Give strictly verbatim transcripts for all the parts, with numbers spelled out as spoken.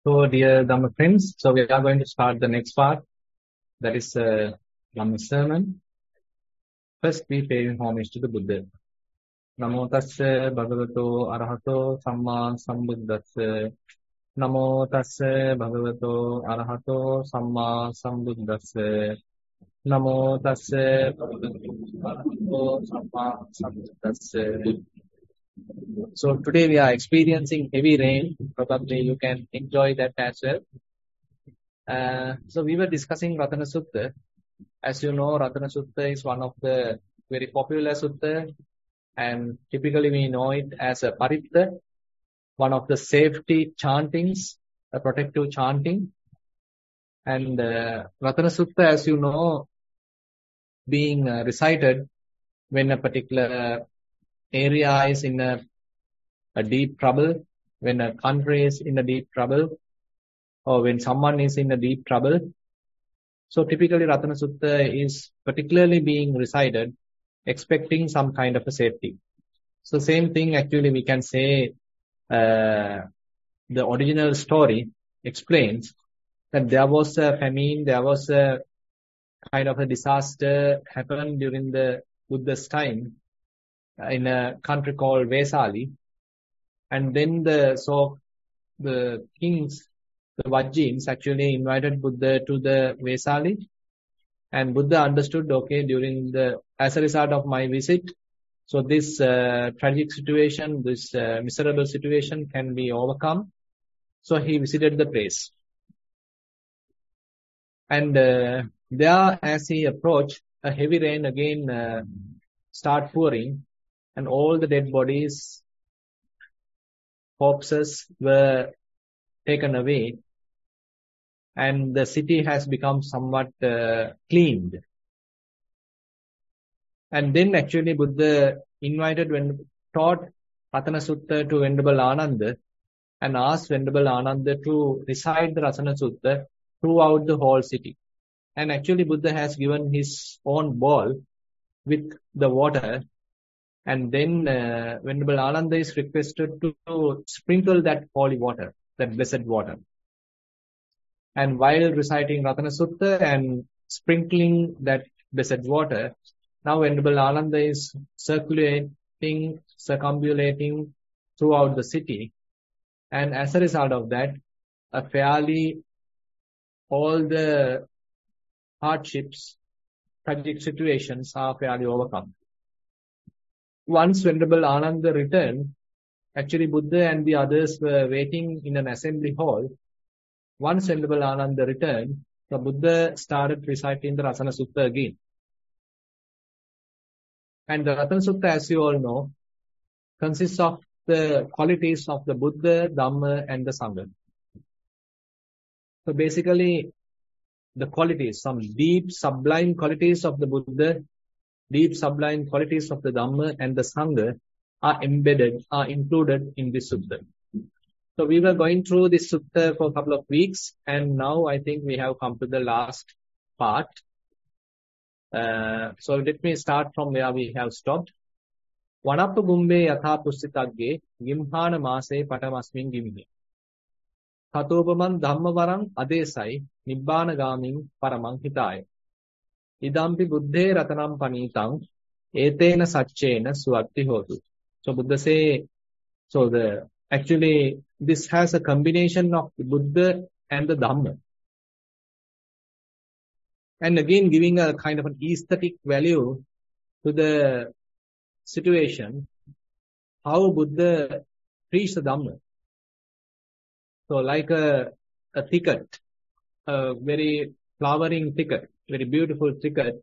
So, dear Dhamma friends, so we are going to start the next part, that is uh, Dhamma sermon. First, we pay homage to the Buddha. Namo tassa bhagavato arahato samma sambuddhassa. Namo tassa bhagavato arahato samma sambuddhassa. Namo tassa bhagavato arahato samma sambuddhassa. So today we are experiencing heavy rain. Probably you can enjoy that as well. Uh, so we were discussing Ratana Sutta. As you know, Ratana Sutta is one of the very popular sutta, and typically we know it as a paritta, one of the safety chantings, a protective chanting. And uh, Ratana Sutta, as you know, being uh, recited when a particular area is in a, a deep trouble, when a country is in a deep trouble, or when someone is in a deep trouble. So typically Ratana Sutta is particularly being recited expecting some kind of a safety. So same thing actually we can say uh, the original story explains that there was a famine, there was a kind of a disaster happened during the Buddha's time in a country called Vesali. And then the, so the kings, the Vajjins actually invited Buddha to the Vesali. And Buddha understood, okay, during the, as a result of my visit, so this uh, tragic situation, this uh, miserable situation can be overcome. So he visited the place. And uh, there, as he approached, a heavy rain again uh, start pouring, and all the dead bodies, corpses were taken away. And the city has become somewhat uh, cleaned. And then actually Buddha invited, when taught Ratana Sutta to Venerable Ananda, and asked Venerable Ananda to recite the Ratana Sutta throughout the whole city. And actually Buddha has given his own bowl with the water, and then uh, Venerable Ananda is requested to, to sprinkle that holy water, that blessed water. And while reciting Ratana Sutta and sprinkling that blessed water, now Venerable Ananda is circulating, circumambulating throughout the city. And as a result of that, a fairly, all the hardships, tragic situations are fairly overcome. Once Venerable Ananda returned, actually Buddha and the others were waiting in an assembly hall. Once Venerable Ananda returned, the Buddha started reciting the Ratana Sutta again. And the Ratana Sutta, as you all know, consists of the qualities of the Buddha, Dhamma, and the Sangha. So basically, the qualities, some deep, sublime qualities of the Buddha, deep, sublime qualities of the Dhamma and the Sangha are embedded, are included in this sutta. So we were going through this sutta for a couple of weeks, and now I think we have come to the last part. Uh, so let me start from where we have stopped. Vanappa gumbe yatha pussitagge gimhana mase patamasmin gimhe. Thatopaman dhammavarang adesai nibbana gamin paramang hitaya. Idampi buddhe ratanam panitang etena satchena suatti hotu. So Buddha say, so the, actually this has a combination of the Buddha and the Dhamma. And again giving a kind of an aesthetic value to the situation, how Buddha preached the Dhamma. So like a, a thicket, a very flowering thicket, very beautiful thicket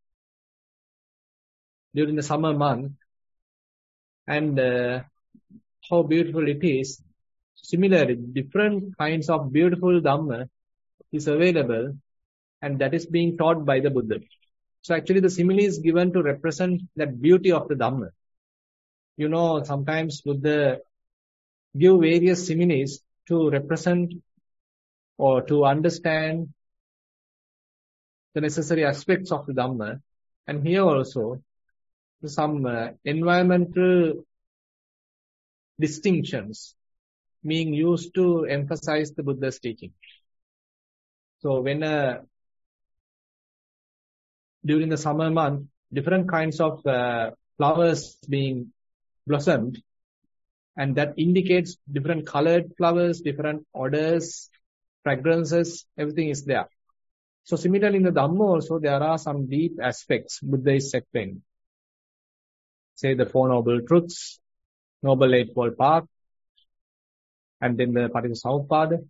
during the summer month, and uh, how beautiful it is. Similarly, different kinds of beautiful Dhamma is available, and that is being taught by the Buddha. So actually the simile is given to represent that beauty of the Dhamma. You know, sometimes Buddha give various similes to represent or to understand the necessary aspects of the Dhamma. And here also, some uh, environmental distinctions being used to emphasize the Buddha's teaching. So when uh, during the summer month, different kinds of uh, flowers being blossomed, and that indicates different colored flowers, different odors, fragrances, everything is there. So similarly in the Dhamma also there are some deep aspects Buddha is explaining. Say the Four Noble Truths, Noble Eightfold Path, and then the Paticca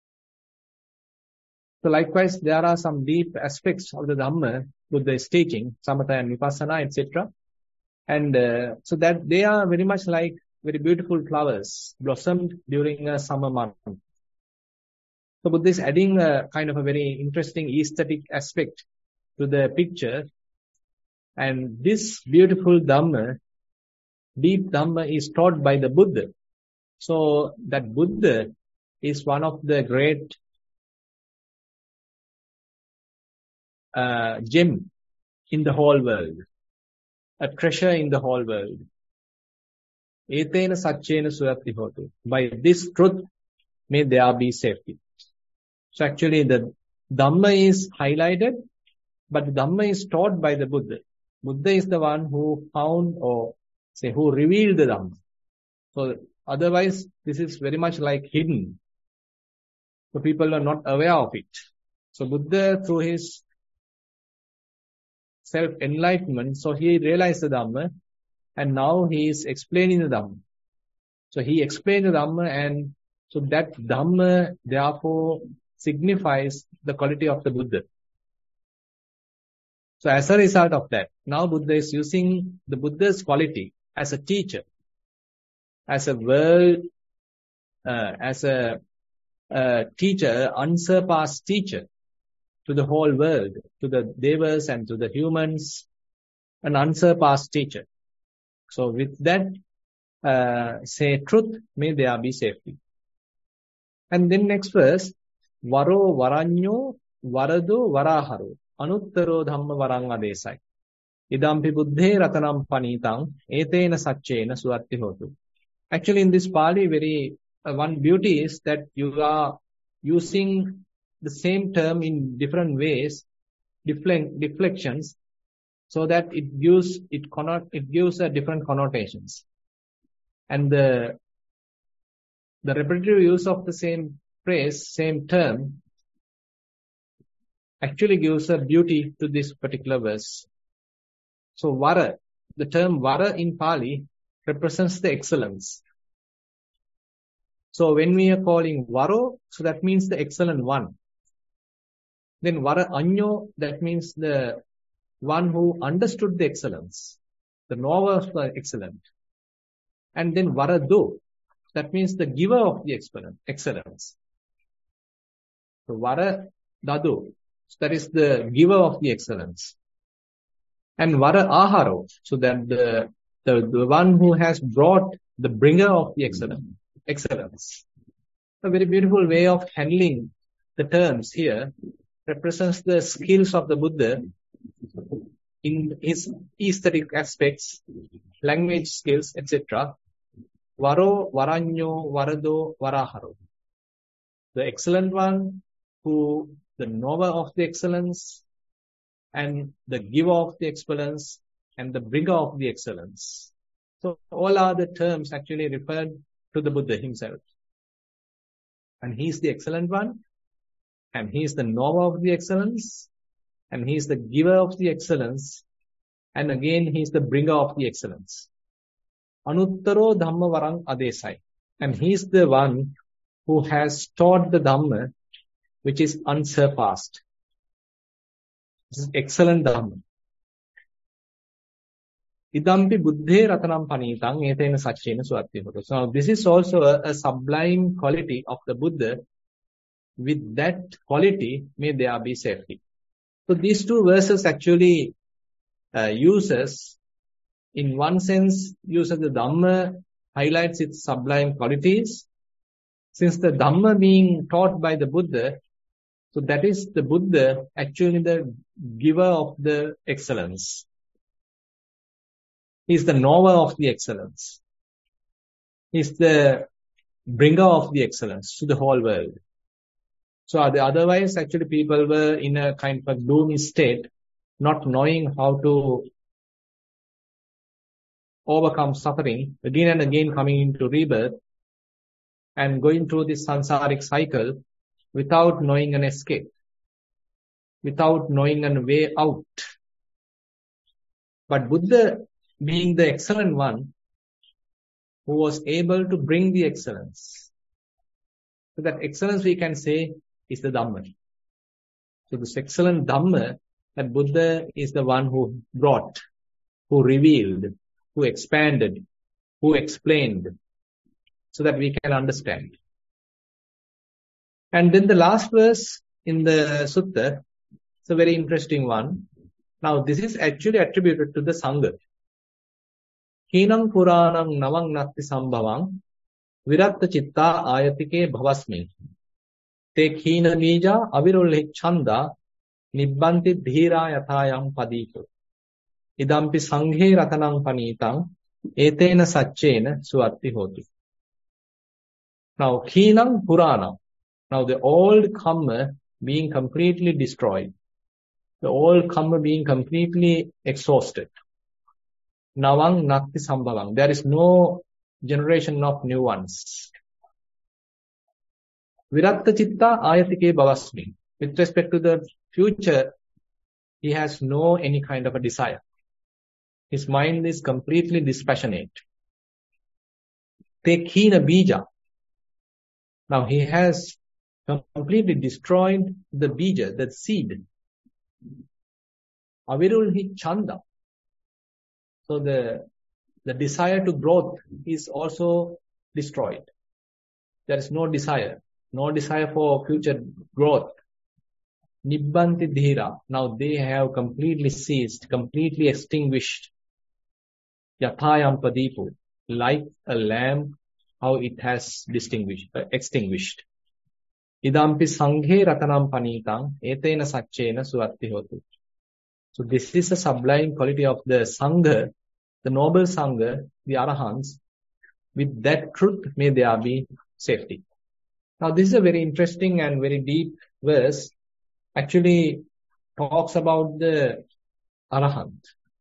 So likewise, there are some deep aspects of the Dhamma Buddha is teaching, Samatha and Vipassana, et cetera. And uh, so that they are very much like very beautiful flowers blossomed during a summer month. So Buddha is adding a kind of a very interesting aesthetic aspect to the picture. And this beautiful Dhamma, deep Dhamma, is taught by the Buddha. So that Buddha is one of the great uh, gem in the whole world, a treasure in the whole world. Etena Satchena Surati Hotu. By this truth, may there be safety. So actually the Dhamma is highlighted, but the Dhamma is taught by the Buddha. Buddha is the one who found or say who revealed the Dhamma. So otherwise, this is very much like hidden. So people are not aware of it. So Buddha, through his self-enlightenment, so he realized the Dhamma, and now he is explaining the Dhamma. So he explained the Dhamma, and so that Dhamma therefore signifies the quality of the Buddha. So as a result of that, now Buddha is using the Buddha's quality as a teacher, as a world, uh, as a uh, teacher, unsurpassed teacher to the whole world, to the devas and to the humans, an unsurpassed teacher. So with that, uh, say truth, may there be safety. And then next verse, Varo Varanyo Varado Varaharo Anuttaro Dhamma Varanga Desai. Idampi Buddhe Ratanam Panitang Etena Satchena Suatti Hotu. Actually in this Pali, very uh, one beauty is that you are using the same term in different ways, different deflections, so that it gives it cannot it gives a different connotations. And the the repetitive use of the same phrase, same term, actually gives a beauty to this particular verse. So Vara, the term Vara in Pali represents the excellence. So when we are calling Varo, so that means the excellent one. Then Vara Anyo, that means the one who understood the excellence, the knower of the excellent. And then Varado, that means the giver of the excellence. So Vara Dado, that is the giver of the excellence. And Vara Aharo, so that the, the, the one who has brought the bringer of the excellence. excellence. A very beautiful way of handling the terms here represents the skills of the Buddha in his aesthetic aspects, language skills, et cetera. Varo, Varanyo, Varado, Varaharo. The excellent one, who the knower of the excellence, and the giver of the excellence, and the bringer of the excellence. So all are the terms actually referred to the Buddha himself. And he is the excellent one, and he is the knower of the excellence, and he is the giver of the excellence, and again he is the bringer of the excellence. Anuttaro Dhamma Varang Adesai. And he is the one who has taught the Dhamma which is unsurpassed. This is excellent Dhamma. Idampi Buddhe Ratanam Panitang Etena Satchena Suatti Hotu. So this is also a, a sublime quality of the Buddha. With that quality, may there be safety. So these two verses actually uh, uses, in one sense, uses the Dhamma, highlights its sublime qualities. Since the Dhamma being taught by the Buddha, so that is the Buddha actually the giver of the excellence. He is the knower of the excellence. He is the bringer of the excellence to the whole world. So otherwise, actually, people were in a kind of gloomy state, not knowing how to overcome suffering, again and again coming into rebirth and going through this samsaric cycle without knowing an escape, without knowing a way out. But Buddha, being the excellent one, who was able to bring the excellence. So that excellence, we can say, is the Dhamma. So this excellent Dhamma, that Buddha is the one who brought, who revealed, who expanded, who explained, so that we can understand. And then the last verse in the sutta, it's a very interesting one. Now this is actually attributed to the Sangha. Khinam Puranam Navang Natti Sambhavang Viratta Chitta Ayatike Bhavasmi Te Khina Bija Avirulhi Chanda Nibbanti Dhira Yathayam Padiko Idampi Sanghe Ratanam Panitang Etena Satchena Suatti Hoti. Now Khinam Puranam. Now the old karma being completely destroyed. The old karma being completely exhausted. Navang Natti Sambhavang. There is no generation of new ones. Viratta Chitta Ayatike Bhavasmi. With respect to the future, he has no any kind of a desire. His mind is completely dispassionate. Te Khina Bija. Now he has completely destroyed the bija, the seed. Avirulhi Chanda. So the, the desire to growth is also destroyed. There is no desire, no desire for future growth. Nibbanti Dhira. Now they have completely ceased, completely extinguished. Yathayam Padipu. Like a lamp, how it has distinguished, uh, extinguished. Idampi Sanghe Ratanam Panitang Etena Satchena Suatti Hotu. So this is a sublime quality of the Sangha, the noble Sangha, the Arahants. With that truth may there be safety. Now this is a very interesting and very deep verse. Actually talks about the Arahant.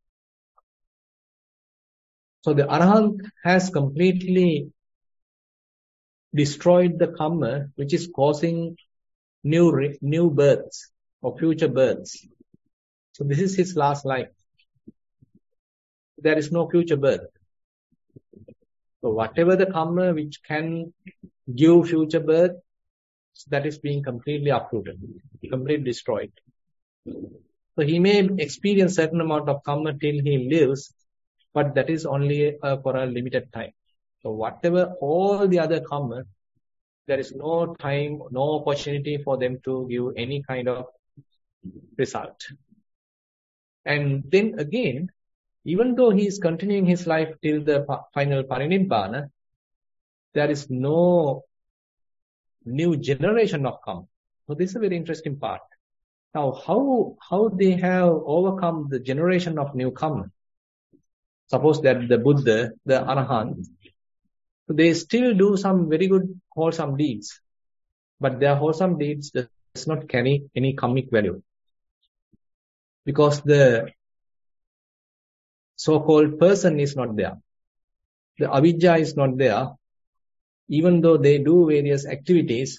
So the Arahant has completely destroyed the karma which is causing new new births or future births. So this is his last life. There is no future birth. So whatever the karma which can give future birth, that is being completely uprooted, completely destroyed. So he may experience certain amount of karma till he lives, but that is only uh, for a limited time. So whatever all the other karma, there is no time, no opportunity for them to give any kind of result. And then again, even though he is continuing his life till the final parinibbana, there is no new generation of karma. So this is a very interesting part. Now, how how they have overcome the generation of new karma? Suppose that the Buddha, the Arahant, they still do some very good wholesome deeds, but their wholesome deeds does not carry any karmic value, because the so-called person is not there. The avidya is not there. Even though they do various activities,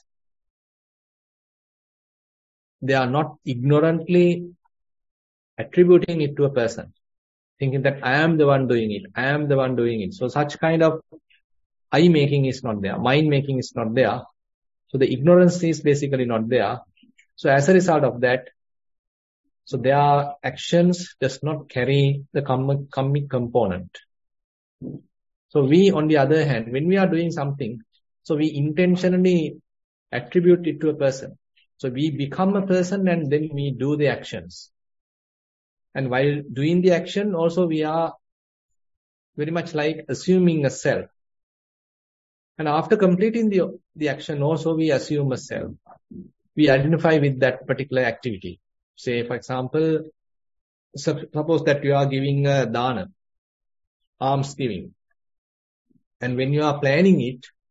they are not ignorantly attributing it to a person, thinking that I am the one doing it, I am the one doing it. So such kind of eye making is not there, mind making is not there. So the ignorance is basically not there. So as a result of that, so their actions does not carry the karmic component. So we, on the other hand, when we are doing something, so we intentionally attribute it to a person. So we become a person and then we do the actions. And while doing the action, also we are very much like assuming a self. And after completing the, the action, also we assume a self. We identify with that particular activity. Say, for example, suppose that you are giving a dana, alms giving. And when you are planning it,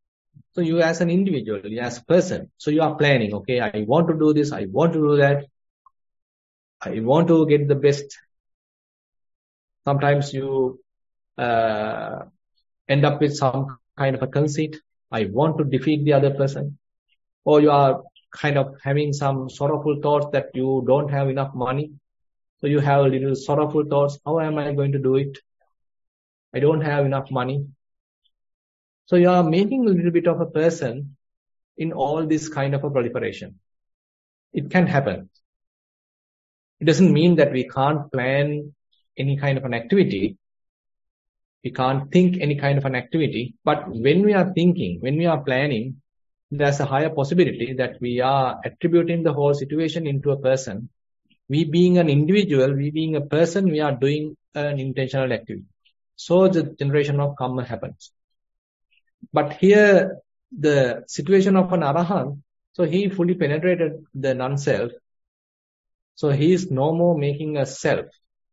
So you as an individual, you as a person, so you are planning, okay, I want to do this, I want to do that, I want to get the best. Sometimes you uh, end up with some kind of a conceit. I want to defeat the other person. Or you are kind of having some sorrowful thoughts that you don't have enough money. So you have a little sorrowful thoughts. How am I going to do it? I don't have enough money. So you are making a little bit of a person in all this kind of a proliferation. It can happen. It doesn't mean that we can't plan any kind of an activity. We can't think any kind of an activity. But when we are thinking, when we are planning, there's a higher possibility that we are attributing the whole situation into a person. We being an individual, we being a person, we are doing an intentional activity. So the generation of karma happens. But here, the situation of an arahant, so he fully penetrated the non-self. So he is no more making a self.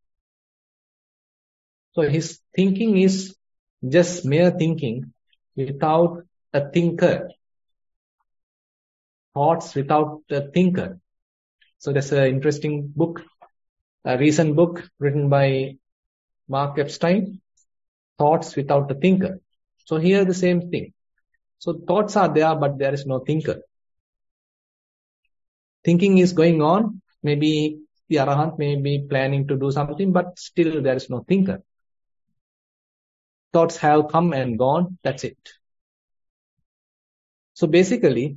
So his thinking is just mere thinking without a thinker. Thoughts without a thinker. So there's an interesting book, a recent book written by Mark Epstein, Thoughts Without a Thinker. So here the same thing. So thoughts are there, but there is no thinker. Thinking is going on. Maybe the arahant may be planning to do something, but still there is no thinker. Thoughts have come and gone. That's it. So basically,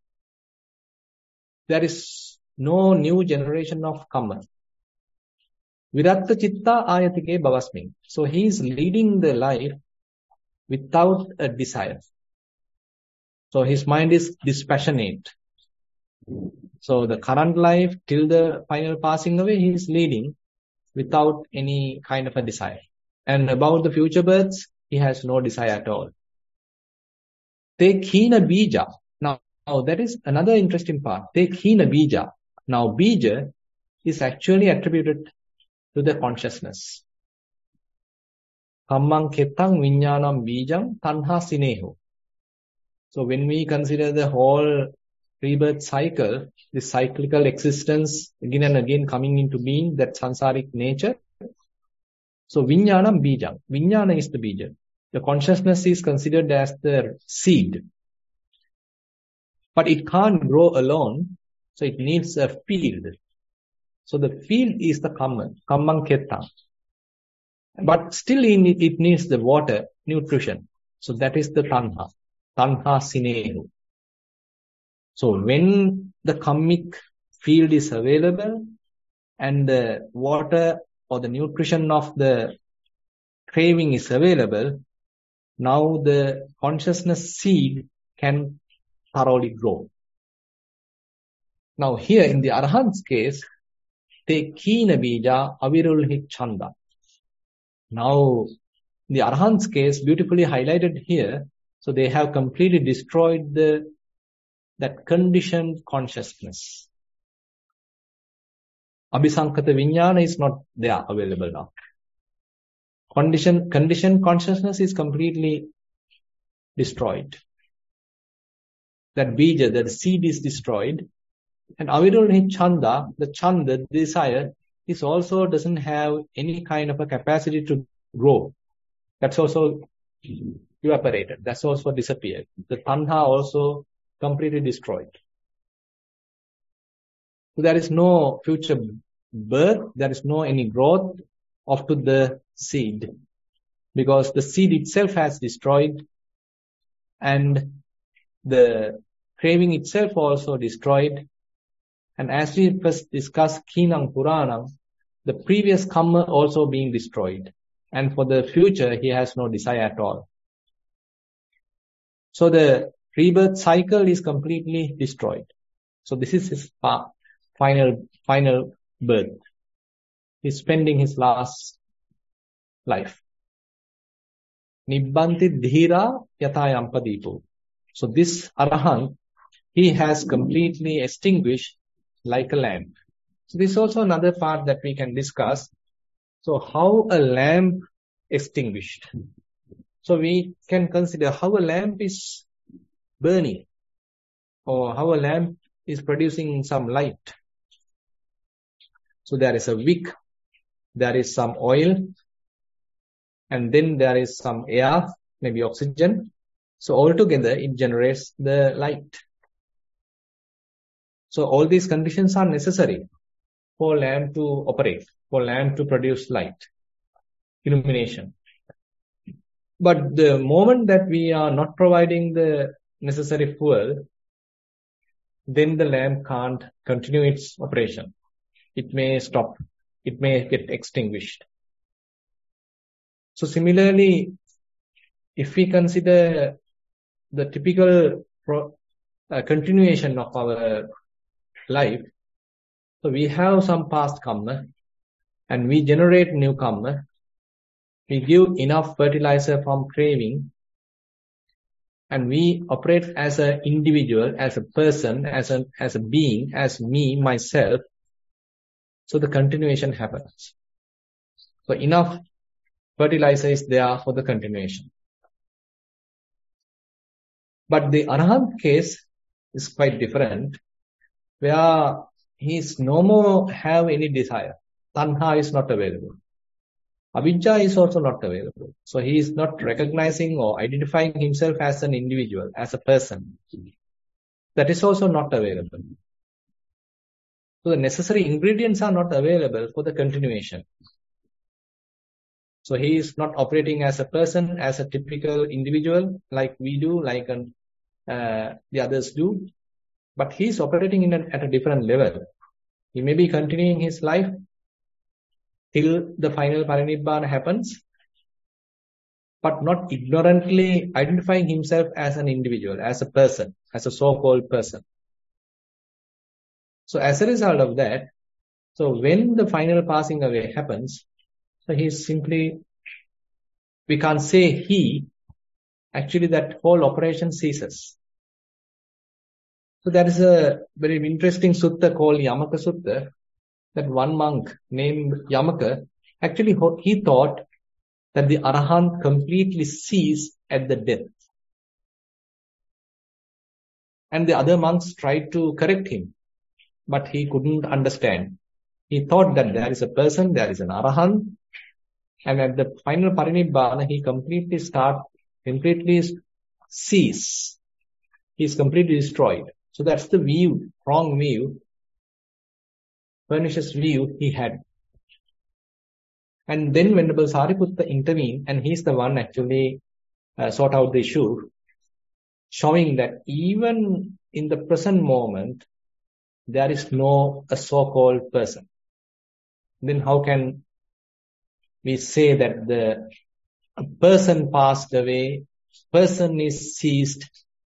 there is no new generation of karma. Viratta chitta ayatike bhavasmin. So he is leading the life without a desire. So his mind is dispassionate. So the current life till the final passing away, he is leading without any kind of a desire. And about the future births, he has no desire at all. Take hina bija. Now, now that is another interesting part. Take hina bija. Now bija is actually attributed to the consciousness. Kammang kettang viññānam bijam tanha sineho. So when we consider the whole rebirth cycle, this cyclical existence again and again coming into being, that sansaric nature. So viññānam bijam. Viññāna is the bija. The consciousness is considered as the seed. But it can't grow alone. So it needs a field. So the field is the kamman, kammang kettang. But still it needs the water, nutrition. So that is the tanha, tanha sinehu. So when the kammic field is available and the water or the nutrition of the craving is available, now the consciousness seed can thoroughly grow. Now here in the arahant's case, take kina bija avirulhi chanda. Now, in the arahant's case, beautifully highlighted here, so they have completely destroyed the that conditioned consciousness. Abhisankata viññāna is not there available now. Condition, conditioned consciousness is completely destroyed. That bija, that seed is destroyed. And avirulhi chanda, the chanda, the desire, is also doesn't have any kind of a capacity to grow. That's also evaporated. That's also disappeared. The tanha also completely destroyed. So there is no future birth. There is no any growth of to the seed. Because the seed itself has destroyed. And the craving itself also destroyed. And as we first discussed Kinang Puranam, the previous karma also being destroyed. And for the future, he has no desire at all. So the rebirth cycle is completely destroyed. So this is his final, final birth. He's spending his last life. Nibbanti dhira yatayam padipo. So this arahant, he has completely extinguished like a lamp. So this is also another part that we can discuss. So how a lamp extinguished. So we can consider how a lamp is burning, or how a lamp is producing some light. So there is a wick, there is some oil, and then there is some air, maybe oxygen. So altogether it generates the light. So all these conditions are necessary for lamp to operate, for lamp to produce light, illumination. But the moment that we are not providing the necessary fuel, then the lamp can't continue its operation. It may stop. It may get extinguished. So similarly, if we consider the typical pro, uh, continuation of our life, so we have some past karma and we generate new karma. We give enough fertilizer from craving and we operate as an individual, as a person, as a, as a being, as me, myself. So the continuation happens. So enough fertilizer is there for the continuation. But the Arahant case is quite different, where he is no more have any desire. Tanha is not available. Avijja is also not available. So he is not recognizing or identifying himself as an individual, as a person. That is also not available. So the necessary ingredients are not available for the continuation. So he is not operating as a person, as a typical individual like we do, like um, uh, the others do. But he is operating in a, at a different level. He may be continuing his life till the final parinibbana happens, but not ignorantly identifying himself as an individual, as a person, as a so-called person. So as a result of that, so when the final passing away happens, so he is simply, we can't say he, actually that whole operation ceases. So there is a very interesting sutta called Yamaka Sutta, that one monk named Yamaka, actually he thought that the Arahant completely ceased at the death. And the other monks tried to correct him, but he couldn't understand. He thought that there is a person, there is an Arahant, and at the final parinibbana, he completely start, completely cease. He is completely destroyed. So that's the view, wrong view, pernicious view he had. And then Venerable Sariputta intervened, and he's the one actually uh, sort out the issue, showing that even in the present moment, there is no a so-called person. Then how can we say that the a person passed away, person is ceased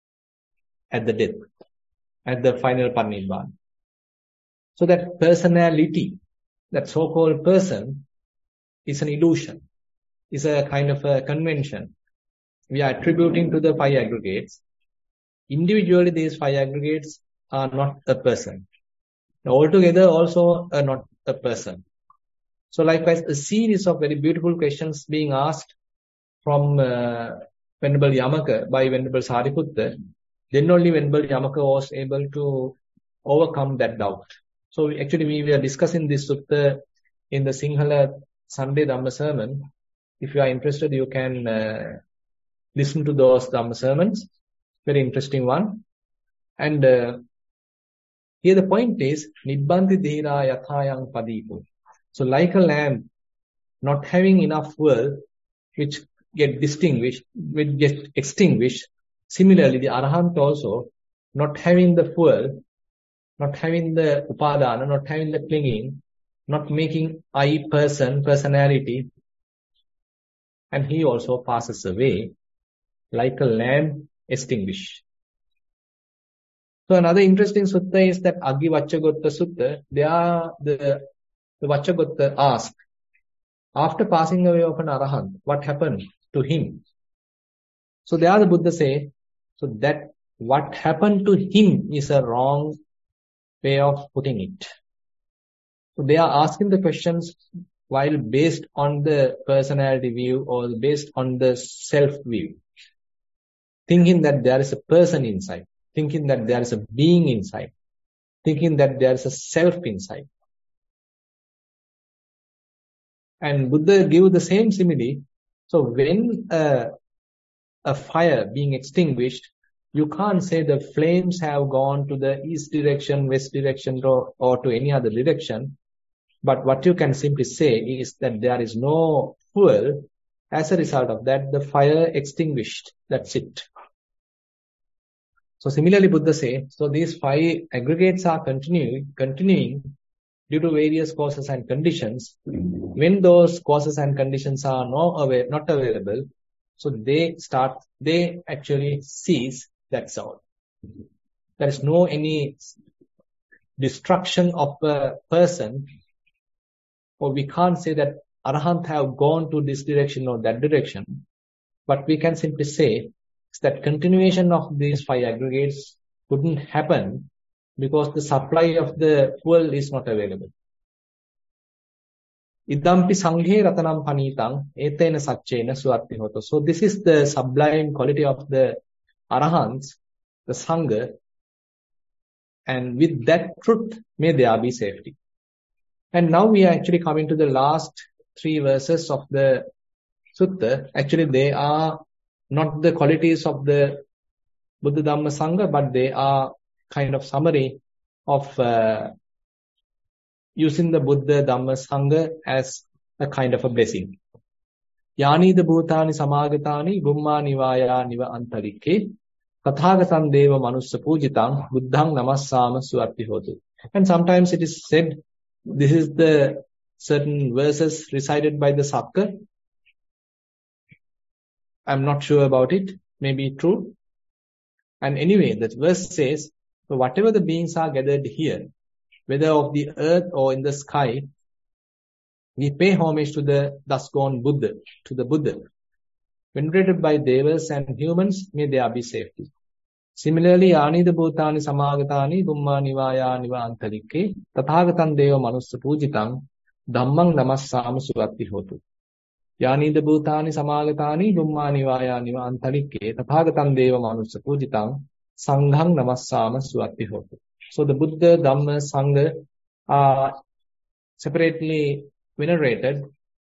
at the death, at the final parinibbana? So that personality, that so-called person, is an illusion, is a kind of a convention. We are attributing to the five aggregates. Individually, these five aggregates are not a person. Altogether, also are not a person. So likewise, a series of very beautiful questions being asked from uh, Venerable Yamaka by Venerable Sariputta. Then only Venerable Yamaka was able to overcome that doubt. So actually we were discussing this sutta in the Sinhala Sunday Dhamma sermon. If you are interested, you can uh, listen to those Dhamma sermons. Very interesting one. And uh, here the point is, Nibbanti Dhira Yathayang Padipo. So like a lamp, not having enough fuel, which get distinguished, which get extinguished. Similarly, the Arahant also, not having the fuel, not having the upadana, not having the clinging, not making I person, personality, and he also passes away like a lamp extinguished. So another interesting sutta is that Aggi Vacchagotta Sutta. There the, the Vacchagotta asked, after passing away of an Arahant, what happened to him? So there the Buddha say, so that what happened to him is a wrong way of putting it. So they are asking the questions while based on the personality view or based on the self view, thinking that there is a person inside, thinking that there is a being inside, thinking that there is a self inside. And Buddha gave the same simile. So when uh, a fire being extinguished, you can't say the flames have gone to the east direction, west direction, or, or to any other direction. But what you can simply say is that there is no fuel. As a result of that, the fire extinguished. That's it. So similarly, Buddha says, so these five aggregates are continuing, continuing due to various causes and conditions. When those causes and conditions are no aware, not available, so they start, they actually cease. That's all. There is no any destruction of a person, or we can't say that Arahant have gone to this direction or that direction, but we can simply say that continuation of these five aggregates couldn't happen because the supply of the fuel is not available. Idampi sanghe ratanam panitang etena satchena suatti hoto. So this is the sublime quality of the Arahants, the Sangha, and with that truth may there be safety. And now we are actually coming to the last three verses of the Sutta. Actually they are not the qualities of the Buddha Dhamma Sangha, but they are kind of summary of uh, using the Buddha Dhamma Sangha as a kind of a blessing. Yani the bhutani samagatani gumma nivaya niva antarike tathagatan deva manussa pujitang buddhang namassama suatti hotu. And sometimes it is said this is the certain verses recited by the Sakka. I'm not sure about it. Maybe true. And anyway, that verse says, so whatever the beings are gathered here, whether of the earth or in the sky, we pay homage to the thus gone Buddha, to the Buddha. Venerated by devas and humans, may there be safety. Similarly, Anida Bhutani Samagatani Gumma Nivaya Niva Antarike Tathagatan Deva Manussa Pujitang Dhammang Namassama Suratti Hotu. Yani the Bhutani Samagatani Gumma Nivaya Niva Antarike Tathagatan Deva Manussa Pujitang Sanghang Namassama Suatti Hotu. So the Buddha, Dhamma, Sangha are separately venerated,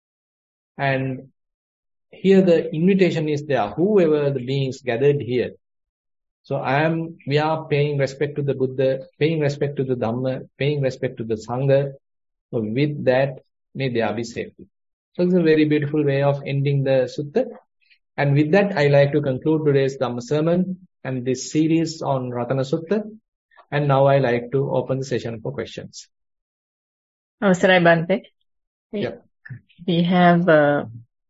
and here the invitation is there. Whoever the beings gathered here. So I am, we are paying respect to the Buddha, paying respect to the Dhamma, paying respect to the Sangha. So with that, may there be safety. So it's a very beautiful way of ending the Sutta. And with that, I like to conclude today's Dhamma sermon and this series on Ratana Sutta. And now I like to open the session for questions. Avasarai Bhante. We, yeah. we have uh,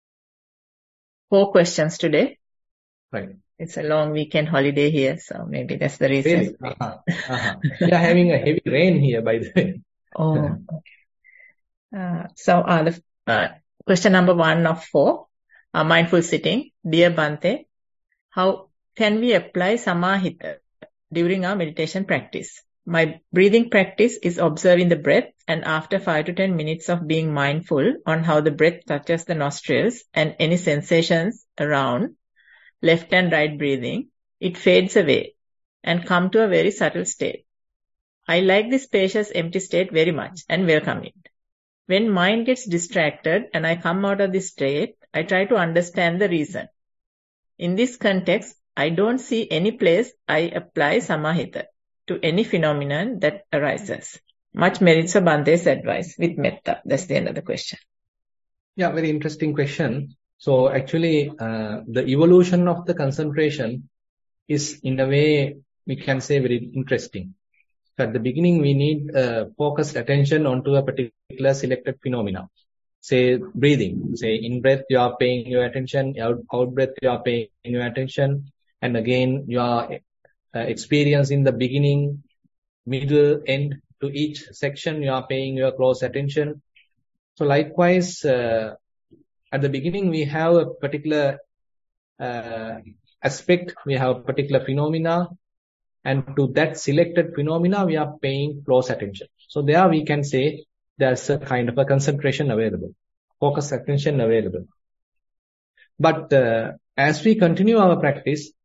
four questions today. Right. It's a long weekend holiday here, so maybe that's the reason. Really? Uh-huh. Uh-huh. We are having a heavy rain here, by the way. Oh, okay. Uh, so uh, the uh, question number one of four, uh, mindful sitting. Dear Bhante, how can we apply Samahita during our meditation practice? My breathing practice is observing the breath, and after five to ten minutes of being mindful on how the breath touches the nostrils and any sensations around left and right breathing, it fades away and come to a very subtle state. I like this spacious empty state very much and welcome it. When mind gets distracted and I come out of this state, I try to understand the reason. In this context, I don't see any place I apply Samahita to any phenomenon that arises. Much merits for Bhante's advice with metta. That's the end of the question. Yeah, very interesting question. So actually, uh, the evolution of the concentration is in a way, we can say, very interesting. So at the beginning, we need uh, focused attention onto a particular selected phenomena. Say breathing. Say in breath, you are paying your attention. Out, out breath, you are paying your attention. And again, you are uh, experiencing the beginning, middle, end to each section. You are paying your close attention. So likewise, uh, at the beginning, we have a particular uh, aspect, we have a particular phenomena, and to that selected phenomena, we are paying close attention. So there we can say there's a kind of a concentration available, focus attention available. But uh, as we continue our practice,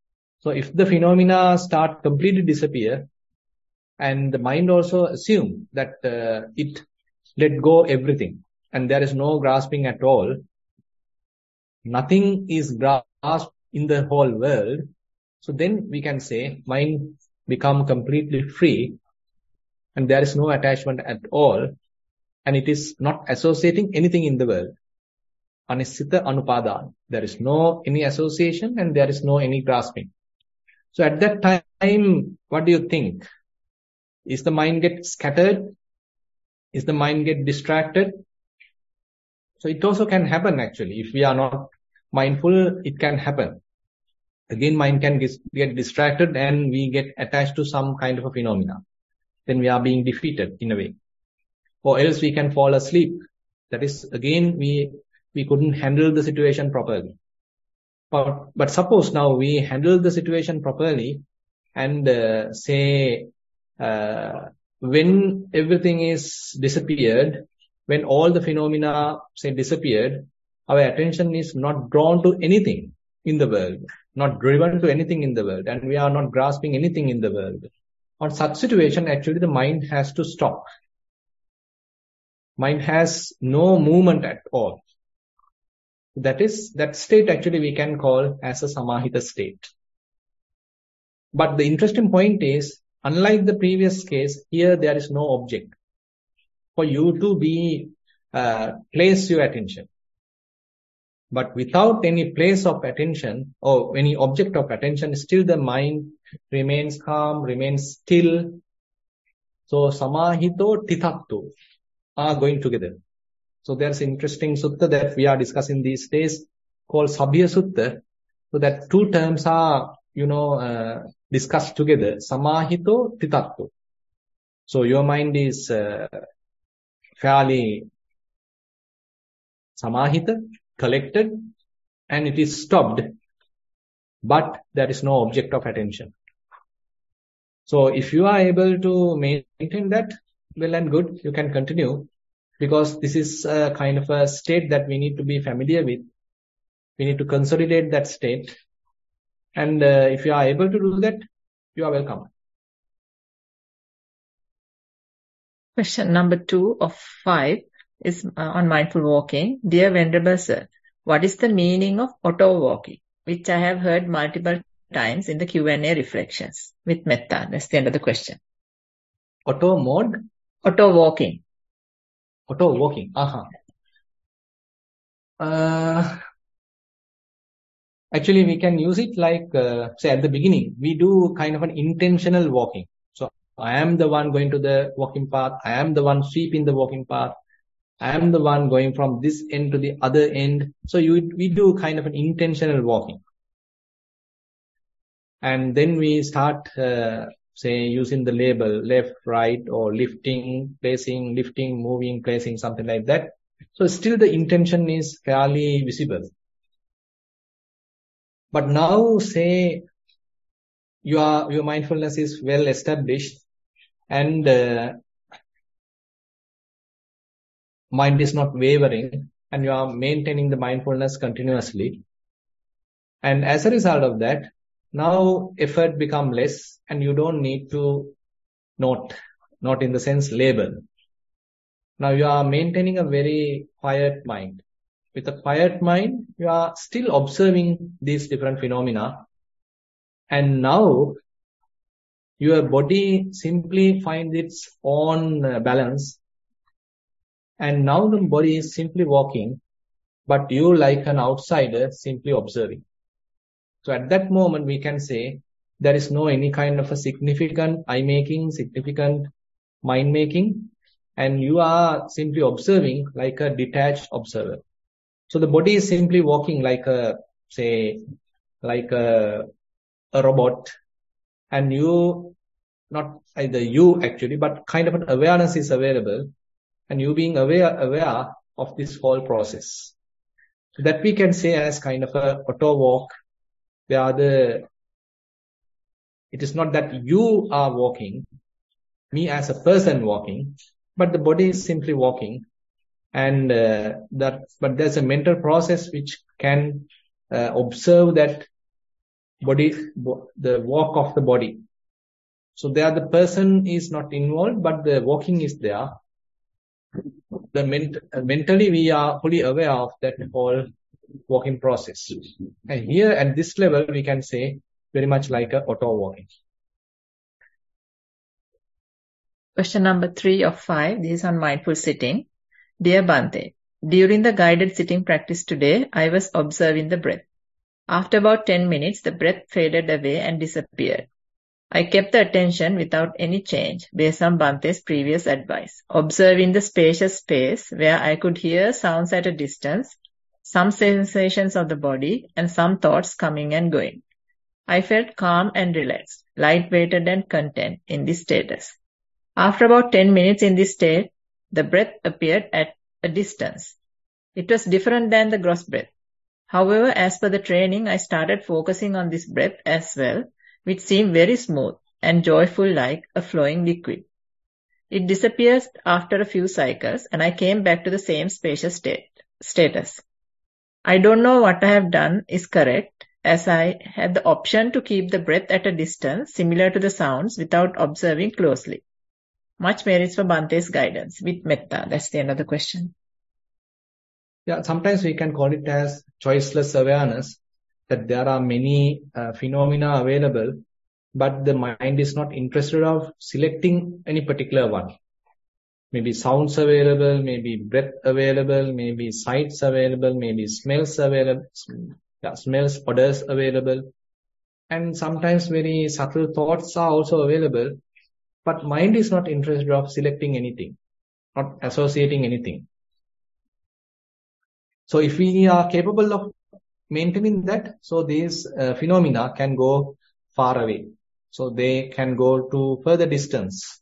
So if the phenomena start completely disappear, and the mind also assume that uh, it let go everything, and there is no grasping at all, nothing is grasped in the whole world, so then we can say mind become completely free, and there is no attachment at all, and it is not associating anything in the world. Anisita anupadana. There is no any association and there is no any grasping. So at that time, what do you think? Is the mind get scattered? Is the mind get distracted? So it also can happen actually. If we are not mindful, it can happen. Again, mind can get, get distracted and we get attached to some kind of a phenomena. Then we are being defeated in a way. Or else we can fall asleep. That is, again, we we couldn't handle the situation properly. But, but suppose now we handle the situation properly and uh, say, uh, when everything is disappeared, when all the phenomena, say, disappeared, our attention is not drawn to anything in the world, not driven to anything in the world, and we are not grasping anything in the world. On such situation, actually, the mind has to stop. Mind has no movement at all. That is, that state actually we can call as a samahita state. But the interesting point is, unlike the previous case, here there is no object for you to be, uh, place your attention. But without any place of attention or any object of attention, still the mind remains calm, remains still. So samahito titattu are going together. So there's an interesting sutta that we are discussing these days called Sabya Sutta. So that two terms are, you know, uh, discussed together. Samahito titattu. So your mind is uh, fairly samahita, collected, and it is stopped, but there is no object of attention. So if you are able to maintain that, well and good, you can continue, because this is a kind of a state that we need to be familiar with. We need to consolidate that state, and uh, if you are able to do that, you are welcome. Question number two of five is uh, on mindful walking. Dear Venerable Sir, what is the meaning of auto walking, which I have heard multiple times in the Q and A reflections with metta? That's the end of the question. Auto mode? Auto walking. Auto walking. Aha. Uh, actually, we can use it like, uh, say at the beginning, we do kind of an intentional walking. So I am the one going to the walking path. I am the one sweeping the walking path. I am the one going from this end to the other end. So you, we do kind of an intentional walking. And then we start, uh, say, using the label left, right, or lifting, placing, lifting, moving, placing, something like that. So still the intention is fairly visible. But now, say, your, your mindfulness is well established and uh, mind is not wavering, and you are maintaining the mindfulness continuously. And as a result of that, now effort become less and you don't need to note, not in the sense label. Now you are maintaining a very quiet mind. With a quiet mind, you are still observing these different phenomena. And now your body simply finds its own uh, balance. And now the body is simply walking, but you, like an outsider, simply observing. So at that moment, we can say there is no any kind of a significant eye-making, significant mind-making, and you are simply observing like a detached observer. So the body is simply walking like a, say, like a, a robot, and you, not either you actually, but kind of an awareness is available, and you being aware, aware of this whole process. So that we can say as kind of a auto walk, where the, it is not that you are walking, me as a person walking, but the body is simply walking. And uh, that, but there's a mental process which can uh, observe that body, bo- the walk of the body. So there the person is not involved, but the walking is there. The ment- uh, mentally we are fully aware of that whole walking process. And here at this level, we can say very much like a auto walking. Question number three of five. This is on mindful sitting. Dear Bhante, during the guided sitting practice today, I was observing the breath. After about ten minutes, the breath faded away and disappeared. I kept the attention without any change based on Bhante's previous advice, observing the spacious space where I could hear sounds at a distance, some sensations of the body, and some thoughts coming and going. I felt calm and relaxed, light-weighted and content in this status. After about ten minutes in this state, the breath appeared at a distance. It was different than the gross breath. However, as per the training, I started focusing on this breath as well, which seemed very smooth and joyful like a flowing liquid. It disappears after a few cycles and I came back to the same spacious state, status. I don't know what I have done is correct, as I had the option to keep the breath at a distance similar to the sounds without observing closely. Much merits for Bhante's guidance with metta. That's the end of the question. Yeah, sometimes we can call it as choiceless awareness, that there are many uh, phenomena available, but the mind is not interested of selecting any particular one. Maybe sounds available, maybe breath available, maybe sights available, maybe smells available, yeah, smells, odors available. And sometimes very subtle thoughts are also available, but mind is not interested of selecting anything, not associating anything. So if we are capable of maintaining that, so these uh, phenomena can go far away. So they can go to further distance.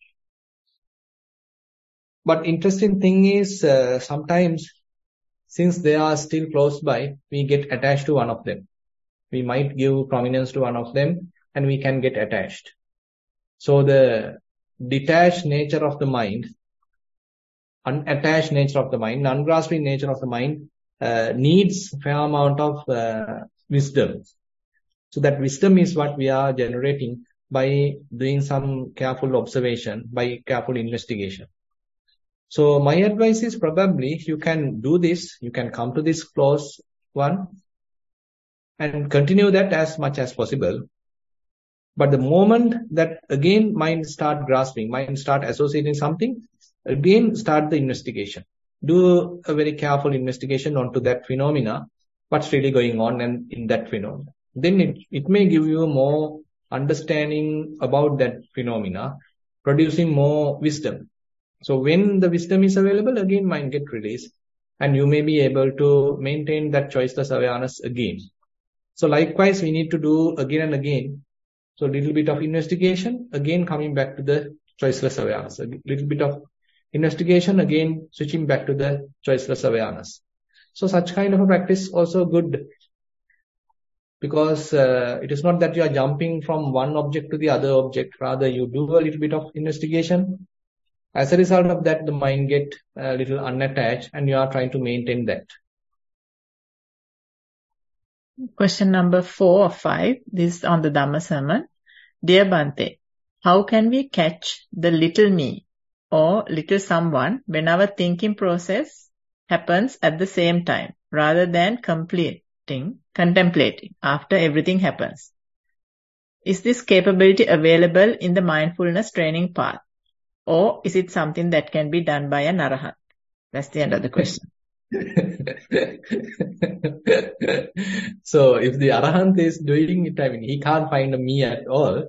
But interesting thing is, uh, sometimes since they are still close by, we get attached to one of them. We might give prominence to one of them and we can get attached. So the detached nature of the mind, unattached nature of the mind, non-grasping nature of the mind uh, needs a fair amount of uh, wisdom. So that wisdom is what we are generating by doing some careful observation, by careful investigation. So my advice is probably you can do this, you can come to this close one and continue that as much as possible. But the moment that again mind start grasping, mind start associating something, again start the investigation. Do a very careful investigation onto that phenomena, what's really going on and in that phenomena. Then it, it may give you more understanding about that phenomena, producing more wisdom. So when the wisdom is available, again mind get released and you may be able to maintain that choiceless awareness again. So likewise, we need to do again and again. So a little bit of investigation, again coming back to the choiceless awareness. A little bit of investigation, again switching back to the choiceless awareness. So such kind of a practice also good, because uh, it is not that you are jumping from one object to the other object. Rather, you do a little bit of investigation. As a result of that, the mind get a little unattached and you are trying to maintain that. Question number four or five. This is on the Dhamma sermon. Dear Bhante, how can we catch the little me or little someone when our thinking process happens at the same time rather than completing, contemplating after everything happens? Is this capability available in the mindfulness training path? Or is it something that can be done by an arahant? That's the end of the question. So if the arahant is doing it, I mean, he can't find a me at all.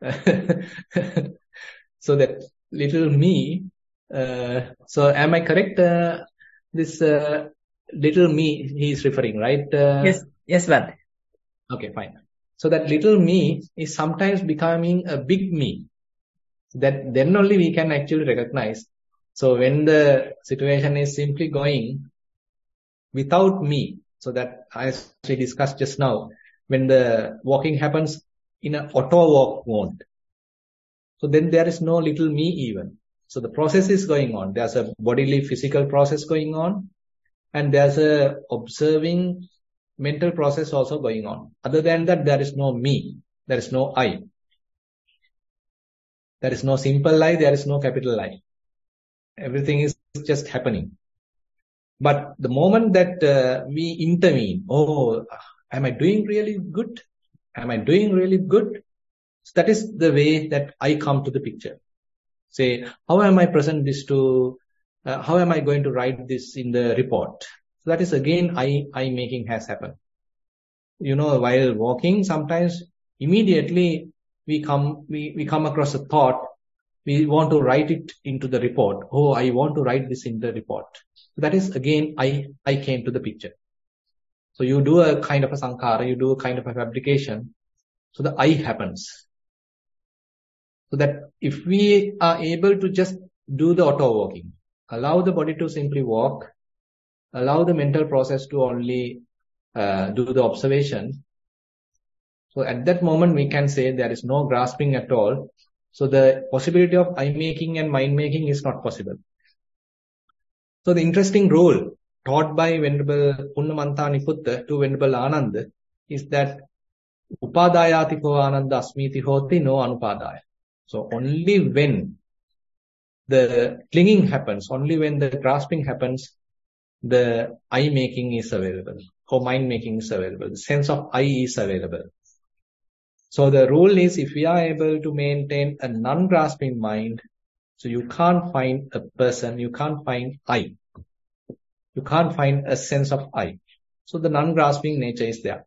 So that little me, uh, so am I correct? Uh, this uh, little me he is referring, right? Uh, yes, yes, Bhante. Okay, fine. So that little me is sometimes becoming a big me. That then only we can actually recognize. So when the situation is simply going without me, so that as we discussed just now, when the walking happens in an auto walk mode, so then there is no little me even. So the process is going on. There's a bodily physical process going on, and there's a observing mental process also going on. Other than that, there is no me. There is no I. There is no simple I. There is no capital I. Everything is just happening. But the moment that uh, we intervene, oh, am I doing really good? Am I doing really good? So that is the way that I come to the picture. Say, how am I present this to, uh, how am I going to write this in the report? So that is again, I, I making has happened. You know, while walking, sometimes immediately we come, we, we come across a thought. We want to write it into the report. Oh, I want to write this in the report. So that is again, I, I came to the picture. So you do a kind of a sankhara, you do a kind of a fabrication. So the I happens. So that if we are able to just do the auto walking, allow the body to simply walk, allow the mental process to only uh, do the observation. So at that moment, we can say there is no grasping at all. So the possibility of I making and mind making is not possible. So the interesting rule taught by Venerable Punnamanthaniputta to Venerable Ananda is that Upadayati ko ananda asmiti hoti no anupadaya. So only when the clinging happens, only when the grasping happens, the I making is available or mind making is available. The sense of I is available. So the rule is if we are able to maintain a non-grasping mind, so you can't find a person, you can't find I. You can't find a sense of I. So the non-grasping nature is there.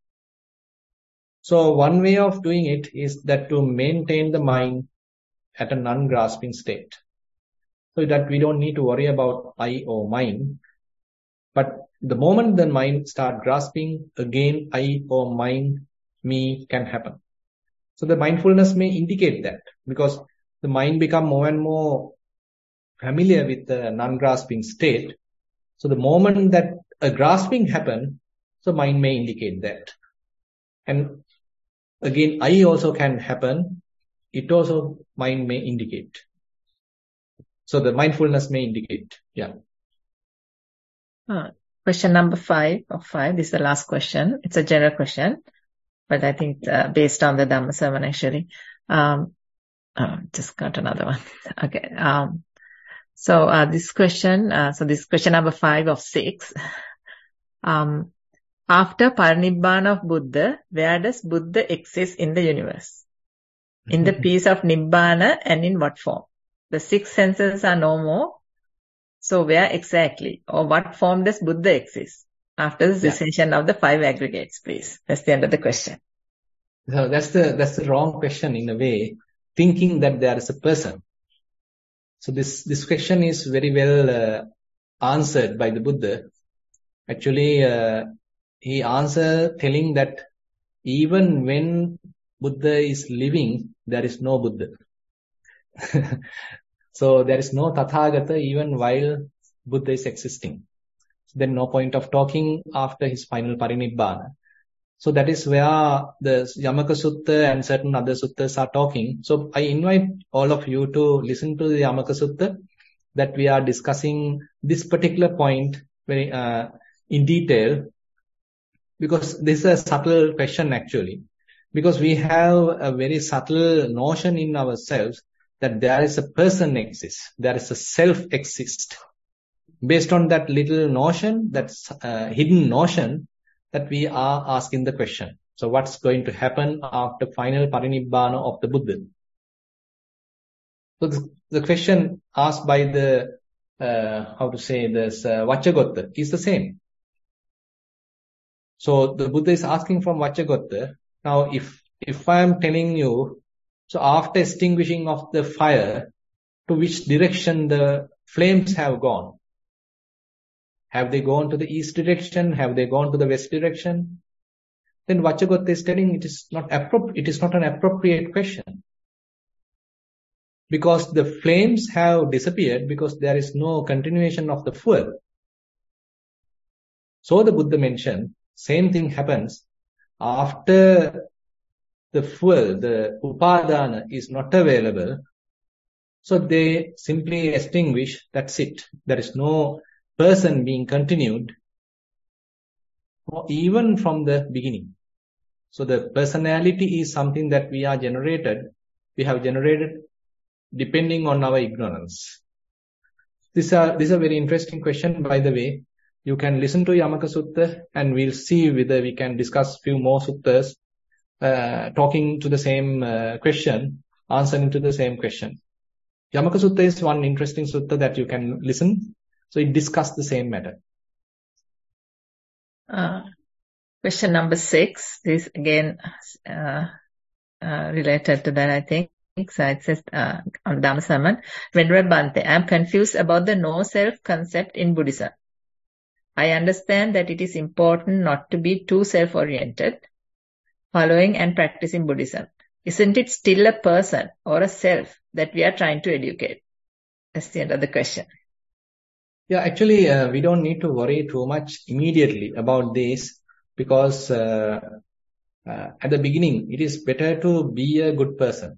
So one way of doing it is that to maintain the mind at a non-grasping state. So that we don't need to worry about I or mind. But the moment the mind start grasping, again I or mind, me can happen. So the mindfulness may indicate that because the mind become more and more familiar with the non-grasping state. So the moment that a grasping happen, so mind may indicate that. And again, I also can happen. It also mind may indicate. So the mindfulness may indicate. Yeah. Uh, question number five of five. This is the last question. It's a general question, but I think uh, based on the Dhamma sermon actually. Um, oh, just got another one. Okay. Um, so uh, this question, uh, so this question number five of six. Um, after Parinibbana of Buddha, where does Buddha exist in the universe? In the peace of Nibbana and in what form? The six senses are no more. So where exactly or what form does Buddha exist after the cessation yeah. of the five aggregates, please? That's the end of the question. So that's the that's the wrong question in a way, thinking that there is a person. So this this question is very well uh, answered by the Buddha. Actually, uh, he answered telling that even when Buddha is living, there is no Buddha. So there is no Tathagata even while Buddha is existing. So then no point of talking after his final Parinibbana. So that is where the Yamaka Sutta and certain other suttas are talking. So I invite all of you to listen to the Yamaka Sutta that we are discussing this particular point very uh, in detail, because this is a subtle question actually. Because we have a very subtle notion in ourselves that there is a person exists, there is a self exists. Based on that little notion, that uh, hidden notion, that we are asking the question. So what's going to happen after final Parinibbana of the Buddha? So the, the question asked by the, uh, how to say this, uh, Vacchagotta is the same. So the Buddha is asking from Vacchagotta, now if, if I am telling you, so after extinguishing of the fire, to which direction the flames have gone? Have they gone to the east direction? Have they gone to the west direction? Then Vacchagotta is telling it is not appropriate. It is not an appropriate question. Because the flames have disappeared because there is no continuation of the fuel. So the Buddha mentioned, same thing happens after the fuel, the upadana is not available. So they simply extinguish, that's it. There is no person being continued. or even from the beginning. So the personality is something that we are generated, we have generated depending on our ignorance. This, are, this is a very interesting question, by the way. You can listen to Yamaka Sutta and we'll see whether we can discuss few more suttas uh, talking to the same uh, question, answering to the same question. Yamaka Sutta is one interesting sutta that you can listen. So it discusses the same matter. Uh, question number six is again uh, uh, related to that, I think. So it says uh, on Dhamma Sermon, Venerable Bhante, I am confused about the no-self concept in Buddhism. I understand that it is important not to be too self-oriented, following and practicing Buddhism. Isn't it still a person or a self that we are trying to educate? That's the end of the question. Yeah, actually, uh, we don't need to worry too much immediately about this because uh, uh, at the beginning, it is better to be a good person.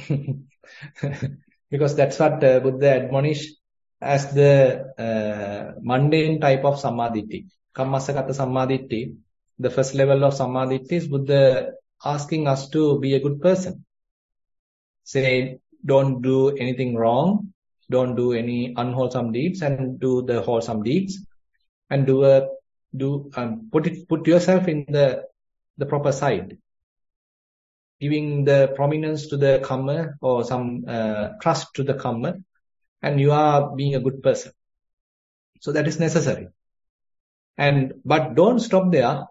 Because that's what uh, Buddha admonished as the uh, mundane type of Sammaditthi. Kammasakata Sammaditthi, the first level of Sammaditthi is Buddha asking us to be a good person. Say, don't do anything wrong, don't do any unwholesome deeds, and do the wholesome deeds, and do a do um, put it put yourself in the the proper side, giving the prominence to the karma or some uh, trust to the karma, and you are being a good person. So that is necessary. And but don't stop there.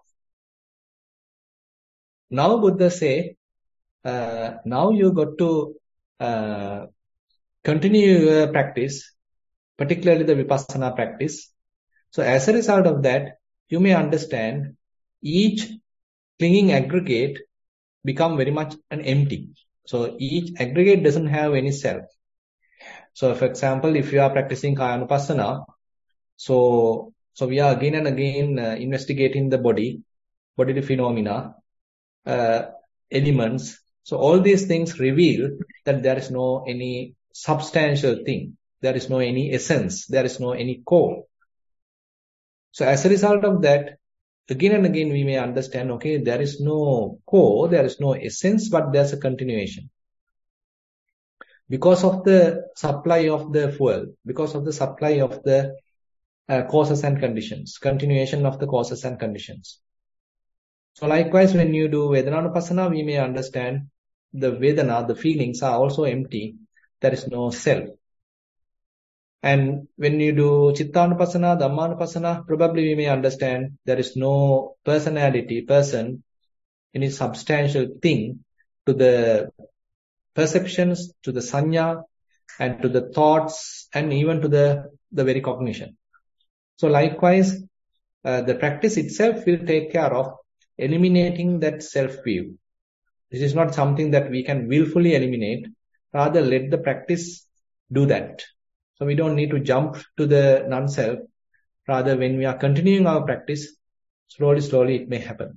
Now Buddha say, uh, now you got to uh, continue your practice, particularly the vipassana practice. So as a result of that, you may understand each clinging aggregate become very much an empty. So each aggregate doesn't have any self. So for example, if you are practicing Kayanupassana, so so we are again and again uh, investigating the body, bodily phenomena, uh, elements. So all these things reveal that there is no any substantial thing. There is no any essence. There is no any core. So as a result of that, again and again we may understand, okay, there is no core, there is no essence, but there's a continuation. Because of the supply of the fuel, because of the supply of the uh, causes and conditions, continuation of the causes and conditions. So likewise, when you do Vedananupassana, we may understand the Vedana, the feelings are also empty. There is no self. And when you do Chittanupassana, Dhammanupassana, probably we may understand there is no personality, person, any substantial thing to the perceptions, to the sanya, and to the thoughts, and even to the, the very cognition. So likewise, uh, the practice itself will take care of eliminating that self-view. This is not something that we can willfully eliminate. Rather, let the practice do that. So we don't need to jump to the non-self. Rather, when we are continuing our practice, slowly, slowly it may happen.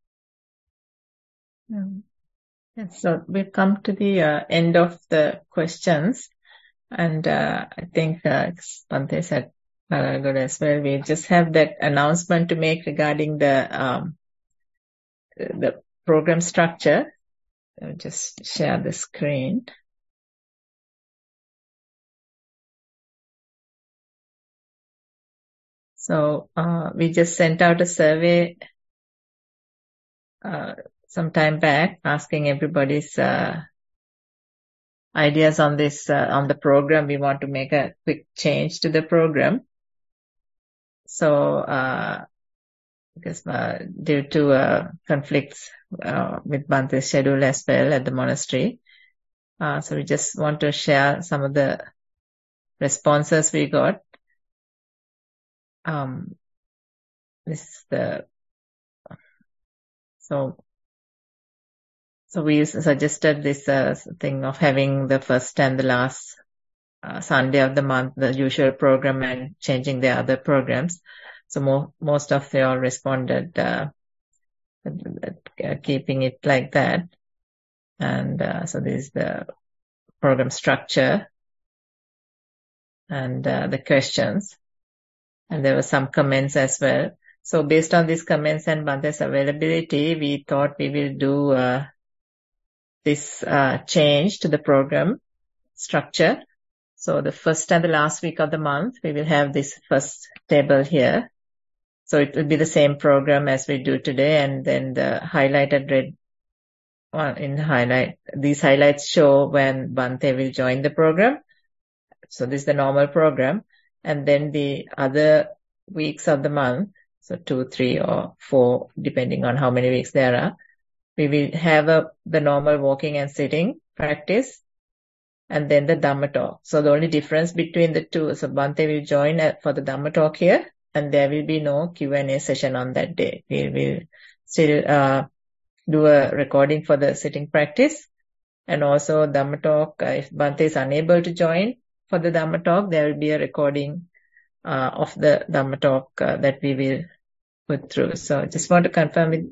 Mm. Yes, so we've come to the uh, end of the questions. And uh, I think uh, Bhante said uh, good as well. We just have that announcement to make regarding the um, the program structure. I'll just share the screen. So uh, we just sent out a survey uh, some time back asking everybody's uh, ideas on this, uh, on the program. We want to make a quick change to the program. So, uh, because uh, due to uh, conflicts uh, with Bhante's schedule as well at the monastery, uh, so we just want to share some of the responses we got. Um, this is the so so we suggested this uh, thing of having the first and the last uh, Sunday of the month, the usual program, and changing the other programs. So mo- most of you all responded uh, uh, keeping it like that. And uh, so this is the program structure and uh, the questions. And there were some comments as well. So based on these comments and Bante's availability, we thought we will do uh, this uh, change to the program structure. So the first and the last week of the month, we will have this first table here. So it will be the same program as we do today, and then the highlighted red one in highlight. These highlights show when Bante will join the program. So this is the normal program. And then the other weeks of the month, so two, three, or four, depending on how many weeks there are, we will have a, the normal walking and sitting practice, and then the Dhamma talk. So the only difference between the two, so Bante will join for the Dhamma talk here, and there will be no Q and A session on that day. We will still uh, do a recording for the sitting practice, and also Dhamma talk. Uh, if Bante is unable to join for the Dhamma talk, there will be a recording uh, of the Dhamma talk uh, that we will put through. So just want to confirm with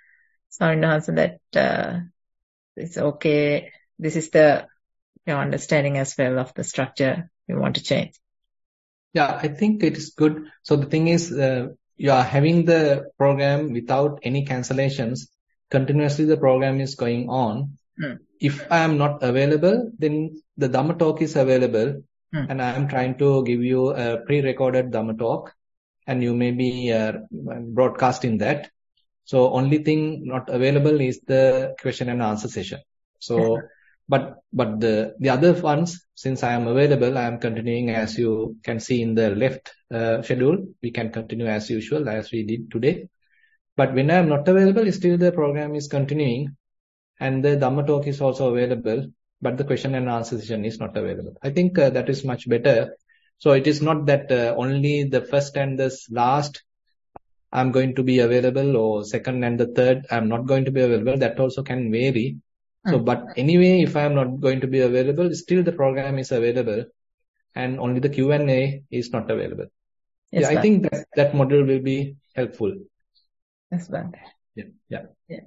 Swami Hansen that uh, it's okay. This is the your understanding as well of the structure we want to change. Yeah, I think it is good. So the thing is, uh, you are having the program without any cancellations. Continuously the program is going on. Mm. If I am not available, then the Dhamma talk is available. Mm. And I am trying to give you a pre-recorded Dhamma talk, and you may be uh, broadcasting that. So only thing not available is the question and answer session. So, but, but the, the other ones, since I am available, I am continuing as you can see in the left uh, schedule. We can continue as usual, as we did today. But when I am not available, still the program is continuing, and the Dhamma talk is also available, but the question and answer session is not available. I think uh, that is much better. So it is not that uh, only the first and the last I'm going to be available, or second and the third I'm not going to be available. That also can vary. So, but anyway, if I am not going to be available, still the program is available, and only the Q and A is not available. Yes, yeah, I think that that model will be helpful. Yes, but yeah, yeah, yeah.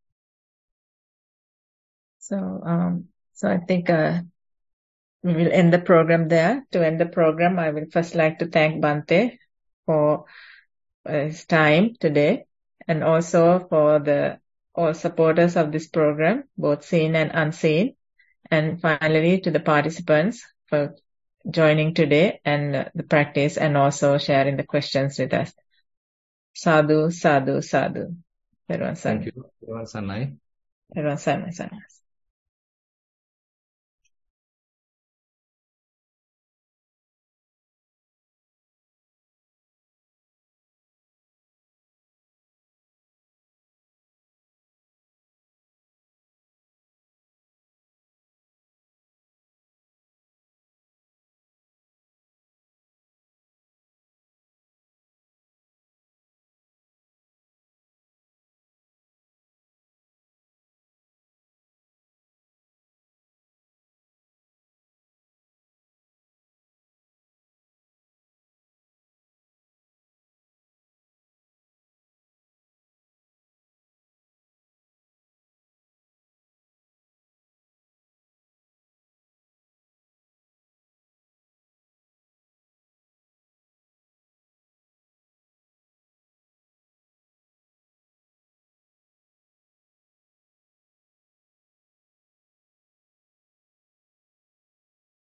So, um, so I think uh, we will end the program there. To end the program, I will first like to thank Bante for uh, his time today, and also for the all supporters of this program, both seen and unseen, and finally to the participants for joining today and uh, the practice, and also sharing the questions with us. Sadhu, sadhu, sadhu. Thank you. Everyone, Sanai. Everyone, Sanai.